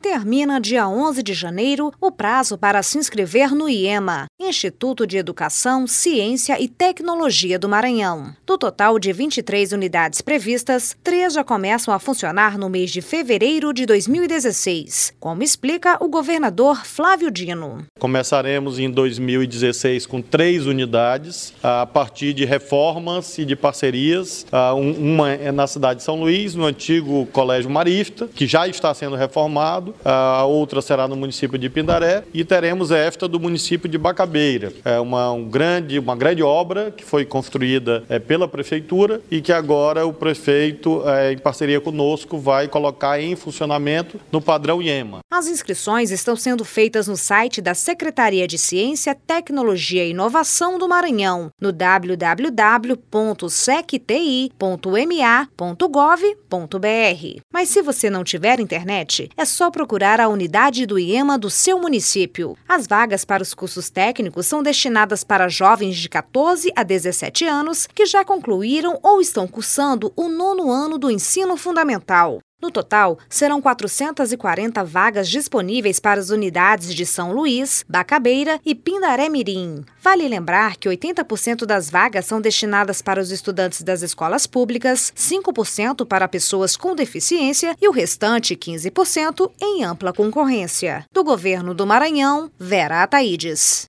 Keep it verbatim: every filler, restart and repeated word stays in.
Termina dia onze de janeiro o prazo para se inscrever no IEMA, Instituto de Educação, Ciência e Tecnologia do Maranhão. Do total de vinte e três unidades previstas, três já começam a funcionar no mês de fevereiro de dois mil e dezesseis, como explica o governador Flávio Dino. Começaremos em dois mil e dezesseis com três unidades, a partir de reformas e de parcerias. Uma é na cidade de São Luís, no antigo Colégio Marista, que já está sendo reformado. A outra será no município de Pindaré e teremos esta do município de Bacabeira. É uma, um grande, uma grande obra que foi construída é, pela prefeitura e que agora o prefeito, é, em parceria conosco, vai colocar em funcionamento no padrão IEMA. As inscrições estão sendo feitas no site da Secretaria de Ciência, Tecnologia e Inovação do Maranhão, no w w w ponto secti ponto m a ponto gov ponto b r. Mas se você não tiver internet, é só procurar a unidade do IEMA do seu município. As vagas para os cursos técnicos são destinadas para jovens de quatorze a dezessete anos que já concluíram ou estão cursando o nono ano do ensino fundamental. No total, serão quatrocentas e quarenta vagas disponíveis para as unidades de São Luís, Bacabeira e Pindaré Mirim. Vale lembrar que oitenta por cento das vagas são destinadas para os estudantes das escolas públicas, cinco por cento para pessoas com deficiência e o restante, quinze por cento, em ampla concorrência. Do Governo do Maranhão, Vera Ataídes.